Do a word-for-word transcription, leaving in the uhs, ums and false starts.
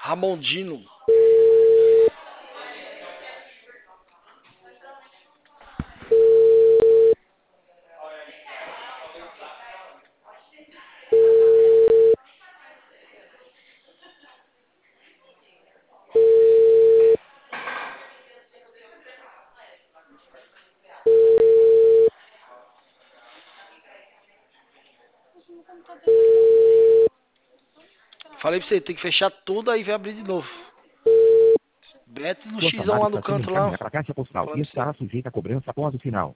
Ramondino. Falei pra você, tem que fechar tudo aí vai abrir de novo. Bete no Sua X chamada lá no está sendo canto lá. encaminhada para a caixa postal Falando e pra você. estará sujeita a cobrança após o final.